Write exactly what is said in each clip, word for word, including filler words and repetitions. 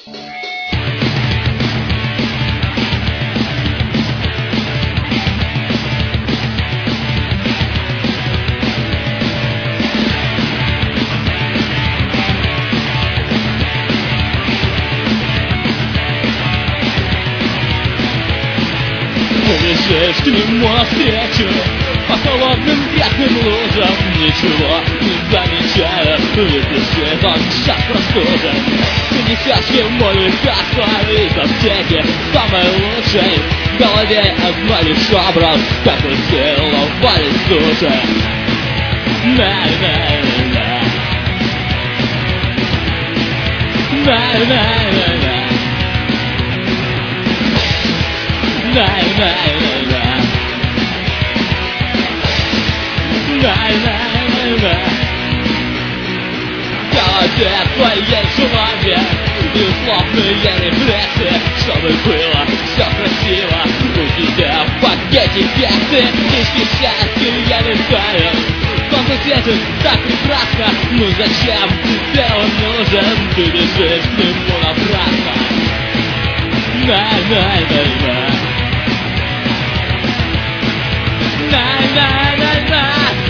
Побежишь к нему навстречу по холодным грязным лужам, ничего не замечая, выпишет он сейчас простужен. Ты несешь ему лекарства из аптеки, самое лучшее. В голове одно лишь образ, как у тела валит суши. На-на-на-на, на-на-на-на, на-на-на-на, на-на-на-на. В голове твоей желания и условные рефлексы, чтобы было все красиво у тебя в пакетике. Ты не счастье, я не знаю. Солнце светит так прекрасно, ну зачем тебе он нужен? Ты бежишь к нему напрасно. На-на-на-на, на-на-на-на,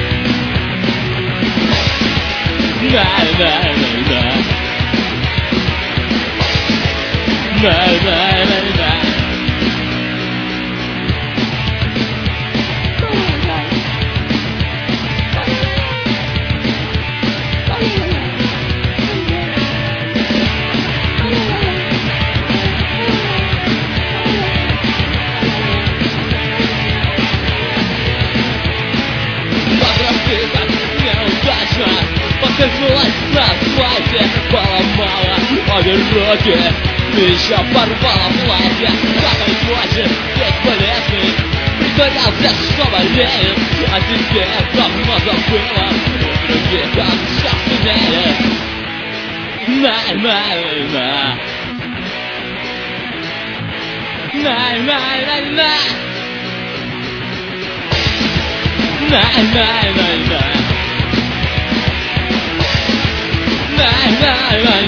на-на-на-на, на-на-на-на. Покатилась на асфальте, поломала обе руки, еще порвала платье. Какой хочет, ведь полезный, притворялся, что болеет, а тебе давно забыла, у других он сейчас имеет. На-на-на, на-на-на-на, на-на-на-на, на-на-на-на.